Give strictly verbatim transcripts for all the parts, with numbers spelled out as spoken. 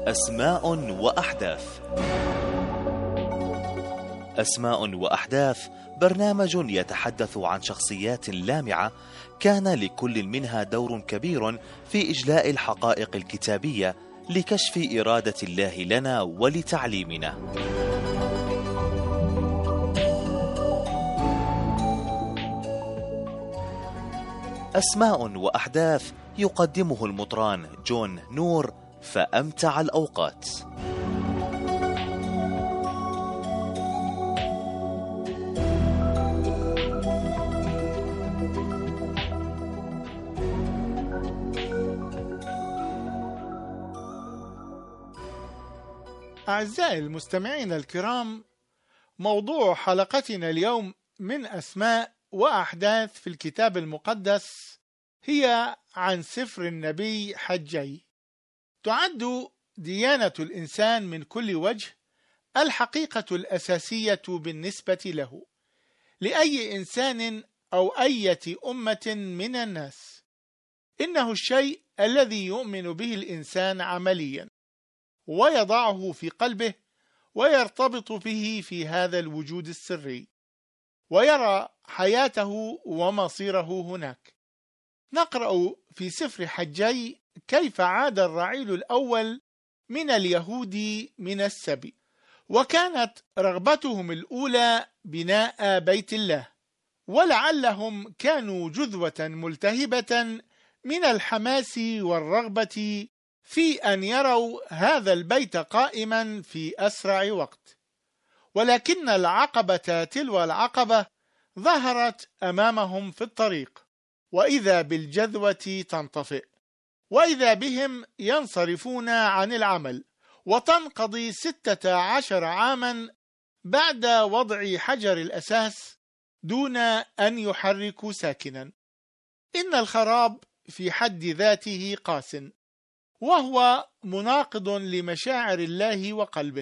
أسماء وأحداث. أسماء وأحداث برنامج يتحدث عن شخصيات لامعة كان لكل منها دور كبير في إجلاء الحقائق الكتابية لكشف إرادة الله لنا ولتعليمنا. أسماء وأحداث يقدمه المطران جون نور، فأمتع الأوقات. أعزائي المستمعين الكرام، موضوع حلقتنا اليوم من أسماء وأحداث في الكتاب المقدس هي عن سفر النبي حجي. تعد ديانة الإنسان من كل وجه الحقيقة الأساسية بالنسبة له، لأي إنسان أو أية أمة من الناس. إنه الشيء الذي يؤمن به الإنسان عمليا ويضعه في قلبه ويرتبط به في هذا الوجود السري، ويرى حياته ومصيره هناك. نقرأ في سفر حجي كيف عاد الرعيل الأول من اليهود من السبي، وكانت رغبتهم الأولى بناء بيت الله، ولعلهم كانوا جذوة ملتهبة من الحماس والرغبة في أن يروا هذا البيت قائما في أسرع وقت. ولكن العقبة تلو العقبة ظهرت أمامهم في الطريق، وإذا بالجذوة تنطفئ، وإذا بهم ينصرفون عن العمل، وتنقضي ستة عشر عاما بعد وضع حجر الأساس دون أن يحركوا ساكنا. إن الخراب في حد ذاته قاس، وهو مناقض لمشاعر الله وقلبه،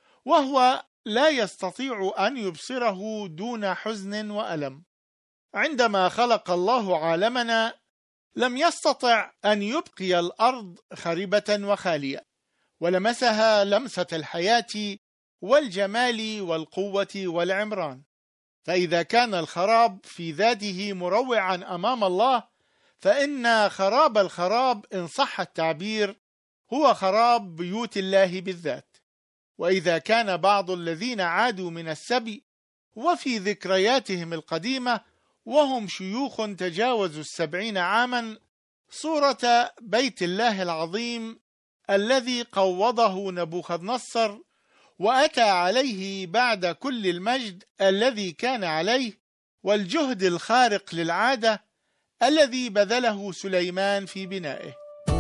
وهو لا يستطيع أن يبصره دون حزن وألم. عندما خلق الله عالمنا لم يستطع أن يبقي الأرض خربة وخالية، ولمسها لمسة الحياة والجمال والقوة والعمران. فإذا كان الخراب في ذاته مروعا أمام الله، فإن خراب الخراب إن صح التعبير هو خراب بيوت الله بالذات. وإذا كان بعض الذين عادوا من السبي وفي ذكرياتهم القديمة وهم شيوخ تجاوزوا السبعين عاما صورة بيت الله العظيم الذي قوضه نبوخذ نصر وأتى عليه بعد كل المجد الذي كان عليه والجهد الخارق للعادة الذي بذله سليمان في بنائه.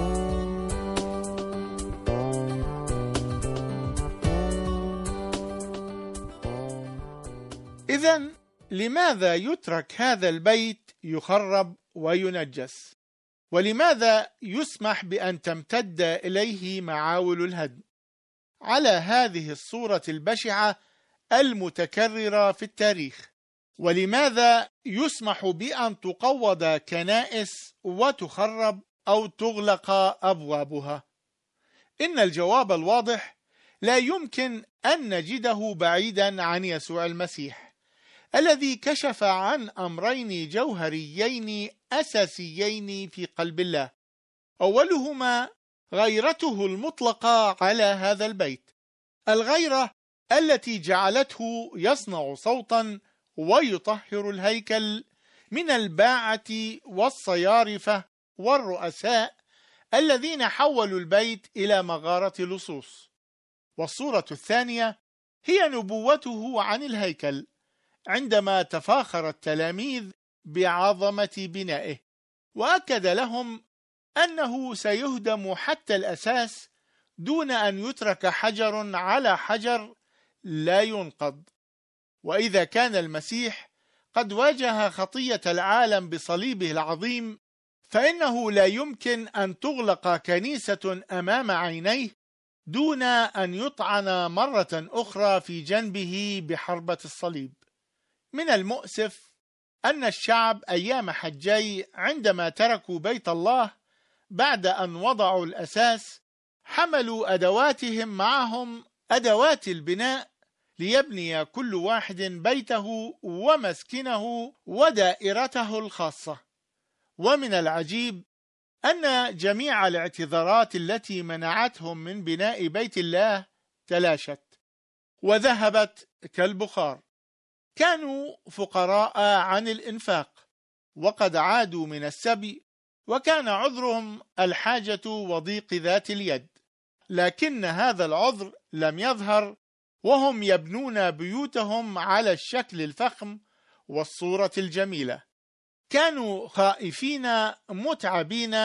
إذن لماذا يترك هذا البيت يخرب وينجس؟ ولماذا يسمح بأن تمتد إليه معاول الهدم على هذه الصورة البشعة المتكررة في التاريخ؟ ولماذا يسمح بأن تقوض كنائس وتخرب أو تغلق أبوابها؟ إن الجواب الواضح لا يمكن أن نجده بعيدا عن يسوع المسيح، الذي كشف عن أمرين جوهريين أساسيين في قلب الله. أولهما غيرته المطلقة على هذا البيت، الغيرة التي جعلته يصنع صوتا ويطهر الهيكل من الباعة والصيارفة والرؤساء الذين حولوا البيت إلى مغارة لصوص. والصورة الثانية هي نبوته عن الهيكل، عندما تفاخر التلاميذ بعظمة بنائه وأكد لهم أنه سيهدم حتى الأساس دون أن يترك حجر على حجر لا ينقض. وإذا كان المسيح قد واجه خطية العالم بصليبه العظيم، فإنه لا يمكن أن تغلق كنيسة أمام عينيه دون أن يطعن مرة أخرى في جنبه بحربة الصليب. من المؤسف أن الشعب أيام حجي عندما تركوا بيت الله بعد أن وضعوا الأساس حملوا أدواتهم معهم، أدوات البناء، ليبني كل واحد بيته ومسكنه ودائرته الخاصة. ومن العجيب أن جميع الاعتذارات التي منعتهم من بناء بيت الله تلاشت وذهبت كالبخار. كانوا فقراء عن الإنفاق وقد عادوا من السبي، وكان عذرهم الحاجة وضيق ذات اليد، لكن هذا العذر لم يظهر وهم يبنون بيوتهم على الشكل الفخم والصورة الجميلة. كانوا خائفين متعبين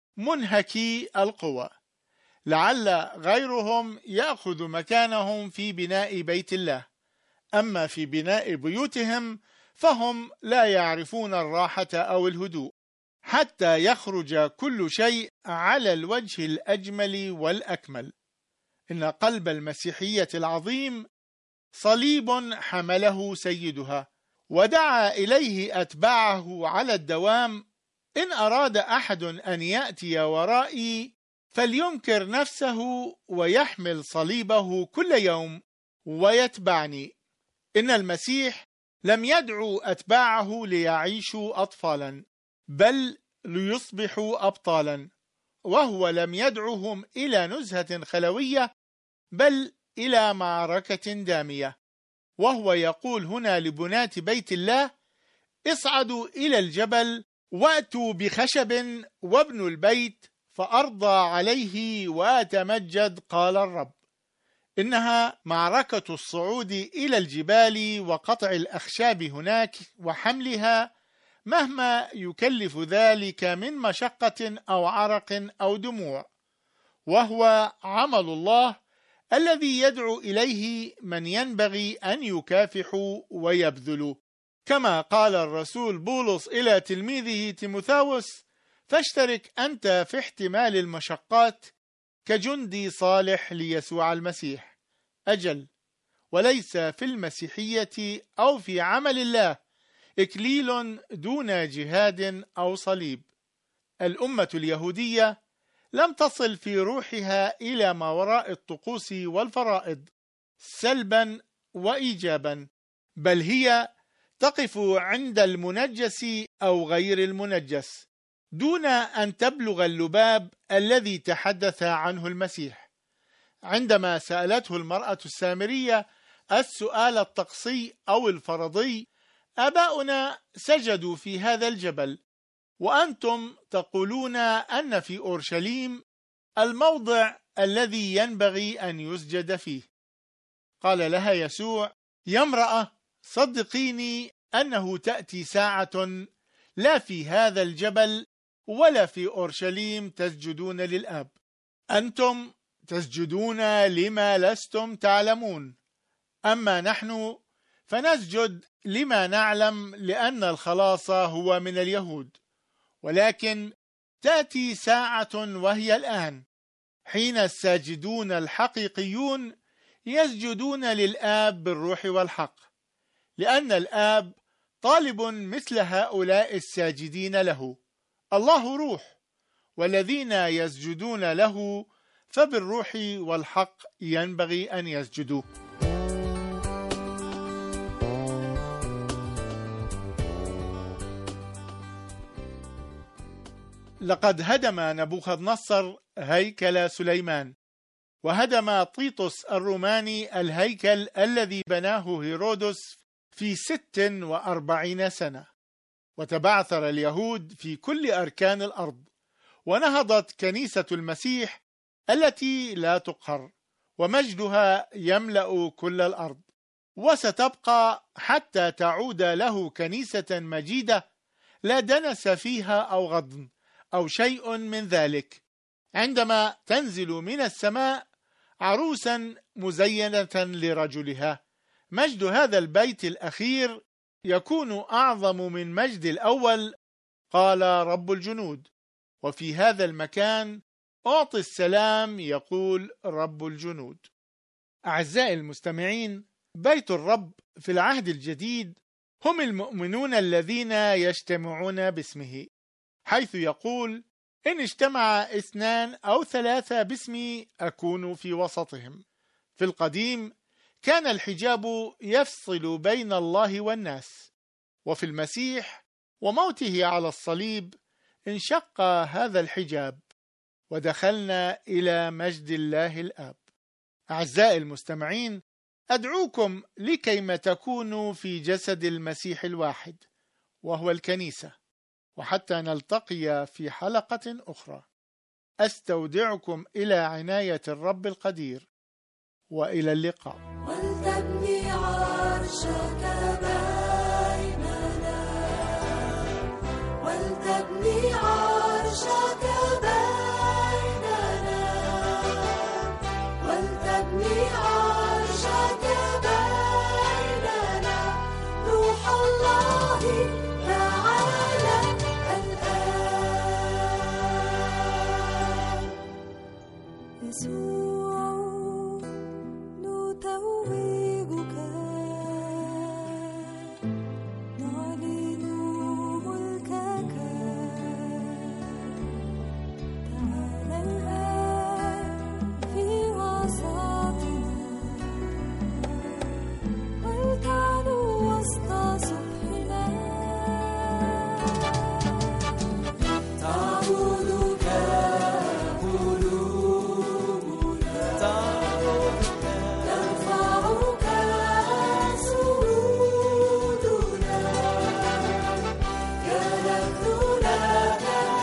منهكي القوى، لعل غيرهم يأخذ مكانهم في بناء بيت الله، أما في بناء بيوتهم فهم لا يعرفون الراحة أو الهدوء، حتى يخرج كل شيء على الوجه الأجمل والأكمل. إن قلب المسيحية العظيم صليب حمله سيدها، ودعا إليه أتباعه على الدوام: إن أراد أحد أن يأتي ورائي فلينكر نفسه ويحمل صليبه كل يوم ويتبعني. إن المسيح لم يدعو أتباعه ليعيشوا أطفالا، بل ليصبحوا أبطالا، وهو لم يدعوهم إلى نزهة خلوية، بل إلى معركة دامية. وهو يقول هنا لبناة بيت الله: اصعدوا إلى الجبل وأتوا بخشب وابنوا البيت فأرضى عليه وأتمجد، قال الرب. إنها معركة الصعود إلى الجبال وقطع الأخشاب هناك وحملها، مهما يكلف ذلك من مشقة أو عرق أو دموع، وهو عمل الله الذي يدعو إليه من ينبغي أن يكافحوا ويبذلوا، كما قال الرسول بولس إلى تلميذه تيموثاوس: فاشترك أنت في احتمال المشقات كجندي صالح ليسوع المسيح. أجل، وليس في المسيحية أو في عمل الله إكليل دون جهاد أو صليب. الأمة اليهودية لم تصل في روحها إلى ما وراء الطقوس والفرائض سلبا وإيجابا، بل هي تقف عند المنجس أو غير المنجس دون أن تبلغ اللباب الذي تحدث عنه المسيح. عندما سألته المرأة السامرية السؤال الطقسي أو الفرضي: آباؤنا سجدوا في هذا الجبل، وأنتم تقولون أن في أورشليم الموضع الذي ينبغي أن يسجد فيه. قال لها يسوع: يا امرأة، صدقيني أنه تأتي ساعة لا في هذا الجبل ولا في أورشليم تسجدون للآب. أنتم تسجدون لما لستم تعلمون، أما نحن فنسجد لما نعلم، لأن الخلاص هو من اليهود. ولكن تأتي ساعة وهي الآن حين الساجدون الحقيقيون يسجدون للآب بالروح والحق، لأن الآب طالب مثل هؤلاء الساجدين له. الله روح، والذين يسجدون له فبالروح والحق ينبغي أن يسجدوا. لقد هدم نبوخذ نصر هيكل سليمان، وهدم طيطس الروماني الهيكل الذي بناه هيرودس في ست وأربعين سنة، وتبعثر اليهود في كل أركان الأرض، ونهضت كنيسة المسيح التي لا تقهر، ومجدها يملأ كل الأرض، وستبقى حتى تعود له كنيسة مجيدة لا دنس فيها أو غضن أو شيء من ذلك، عندما تنزل من السماء عروسا مزينة لرجلها. مجد هذا البيت الأخير يكون أعظم من مجد الأول، قال رب الجنود، وفي هذا المكان أعطي السلام، يقول رب الجنود. أعزائي المستمعين، بيت الرب في العهد الجديد هم المؤمنون الذين يجتمعون باسمه، حيث يقول: إن اجتمع اثنان أو ثلاثة باسمي أكون في وسطهم. في القديم كان الحجاب يفصل بين الله والناس، وفي المسيح وموته على الصليب انشق هذا الحجاب ودخلنا إلى مجد الله الآب. أعزائي المستمعين، أدعوكم لكيما تكونوا في جسد المسيح الواحد وهو الكنيسة، وحتى نلتقي في حلقة أخرى. أستودعكم إلى عناية الرب القدير، وإلى اللقاء. ولتبني عرشك بيننا، ولتبني عرشك بيننا، ولتبني عرشك بيننا. روح الله تعالى الآن. يسوع نتوجك، نعلن ملكك. تعال الآن في وسطنا، ولتعلو وسط صبحنا. تعبدك قلوبنا، ترفعك سجودنا، كنبت لك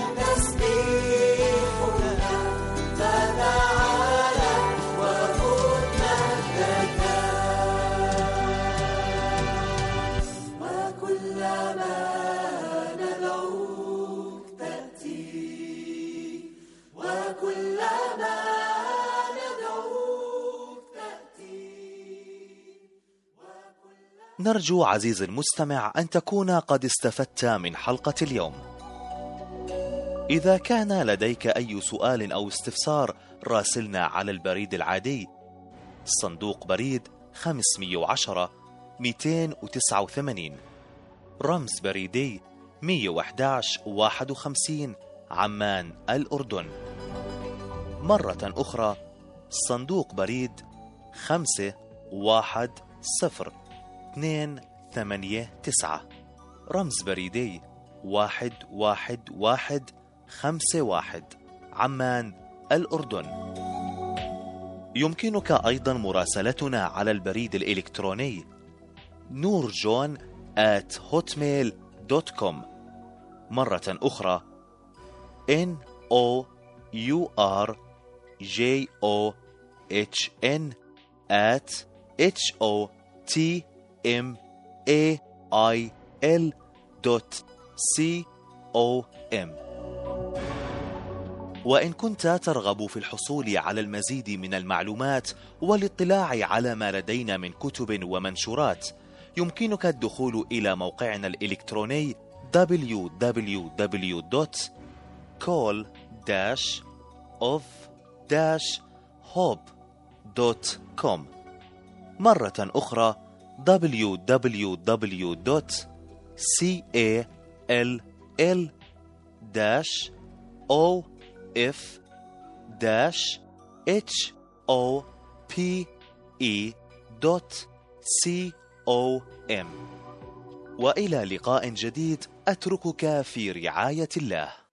تسبيحنا. فتعالى وخذ مجدك، وكلما ندعوك تأتي، وكلما ندعوك تأتي. نرجو عزيزي المستمع أن تكون قد استفدت من حلقة اليوم. إذا كان لديك أي سؤال أو استفسار راسلنا على البريد العادي صندوق بريد خمسمئة وعشرة مئتين وتسعة وثمانين، رمز بريدي مئة وأحد عشر واحد وخمسين، عمان الأردن. مرة أخرى صندوق بريد خمسة واحد صفر اثنين ثمانية تسعة، رمز بريدي واحد واحد واحد خمسة واحد، عمان الأردن. يمكنك أيضا مراسلتنا على البريد الإلكتروني نورجون آت هوتميل دوت كوم. مرة أخرى N O U R J O H N at H O T M A I L dot C O M. وإن كنت ترغب في الحصول على المزيد من المعلومات والاطلاع على ما لدينا من كتب ومنشورات، يمكنك الدخول إلى موقعنا الإلكتروني دبليو دبليو دبليو دوت كول داش أوف داش هوب دوت كوم. مرة أخرى دبليو دبليو دبليو دوت كول داش أو إف داش إتش أو بي إي دوت سي أو إم. وإلى لقاء جديد، أتركك في رعاية الله.